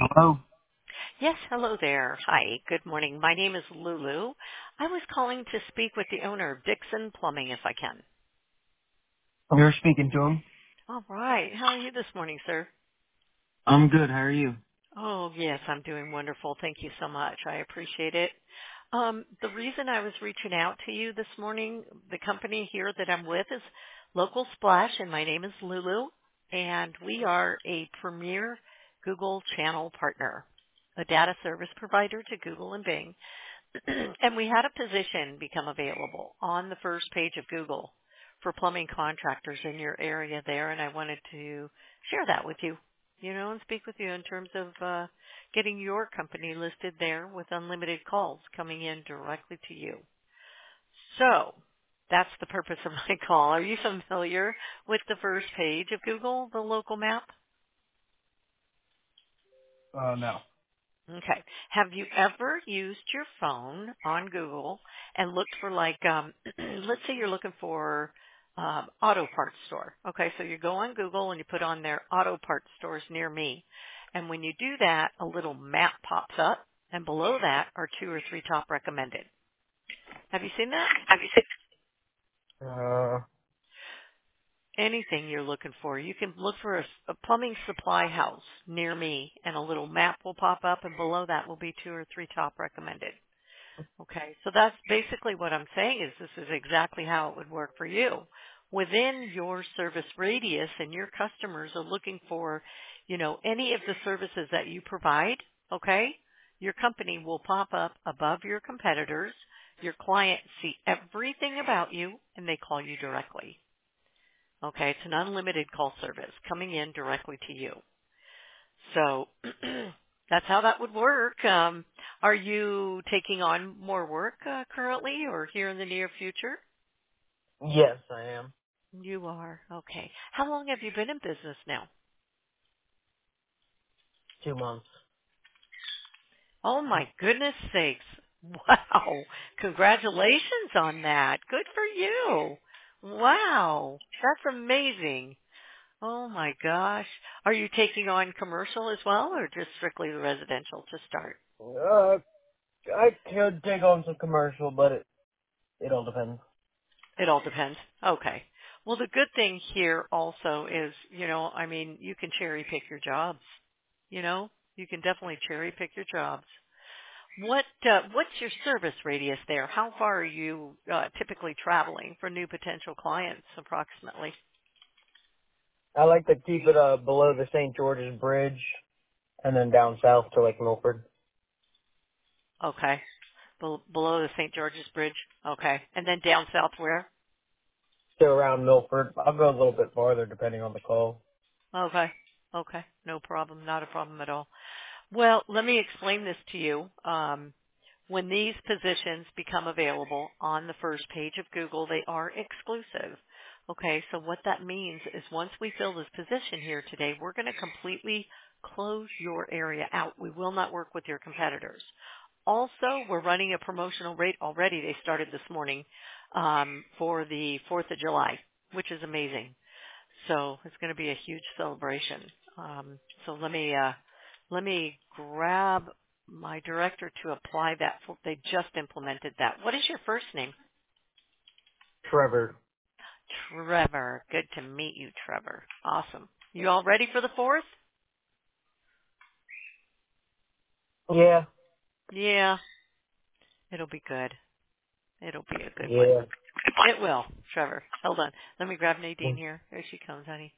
Hello. Yes, hello there. Hi, good morning. My name is Lulu. I was calling to speak with the owner of Dixon Plumbing if I can. You're speaking to him. All right. How are you this morning, sir? I'm good. How are you? Oh, yes, I'm doing wonderful. Thank you so much. I appreciate it. The reason I was reaching out to you this morning, the company here that I'm with is Local Splash, and my name is Lulu, and we are a premier Google channel partner, a data service provider to Google and Bing. And we had a position become available on the first page of Google for plumbing contractors in your area there, and I wanted to share that with you, and speak with you in terms of getting your company listed there with unlimited calls coming in directly to you. So that's the purpose of my call. Are you familiar with the first page of Google, the local map? No. Okay. Have you ever used your phone on Google and looked for let's say you're looking for auto parts store. Okay, so you go on Google and you put on their auto parts stores near me. And when you do that, a little map pops up and below that are 2 or 3 top recommended. Have you seen that? Have you seen? Uh, Anything you're looking for. You can look for a plumbing supply house near me and a little map will pop up and below that will be 2 or 3 top recommended. Okay, so that's basically what I'm saying is this is exactly how it would work for you. Within your service radius and your customers are looking for, any of the services that you provide, okay, your company will pop up above your competitors. Your clients see everything about you and they call you directly. Okay, it's an unlimited call service coming in directly to you. So that's how that would work. Are you taking on more work currently or here in the near future? yes, I am. You are. Okay. How long have you been in business now? 2 months. Oh my goodness sakes. Wow. Congratulations on that. Good for you. Wow. That's amazing. Oh my gosh. Are you taking on commercial as well or just strictly the residential to start? I could take on some commercial, but it all depends. It all depends. Okay. Well, the good thing here also is, you can cherry pick your jobs. You can definitely cherry pick your jobs. What's your service radius there? How far are you typically traveling for new potential clients approximately? I like to keep it below the St. George's Bridge, and then down south to like Milford. Okay. Below the St. George's Bridge. Okay. And then down south where? Still around Milford. I'll go a little bit farther depending on the call. Okay. Okay. No problem. Not a problem at all. Well, let me explain this to you. When these positions become available on the first page of Google, they are exclusive. Okay, so what that means is once we fill this position here today, we're going to completely close your area out. We will not work with your competitors. Also, we're running a promotional rate already. They started this morning for the 4th of July, which is amazing. So it's going to be a huge celebration. So let me grab my director to apply that. They just implemented that. What is your first name? Trevor. Trevor. Good to meet you, Trevor. Awesome. You all ready for the 4th? Yeah. Yeah, it'll be good. It'll be a good one. Yeah. It will, Trevor. Hold on. Let me grab Nadine here. Here she comes, honey.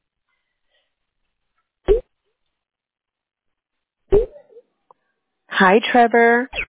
Hi, Trevor.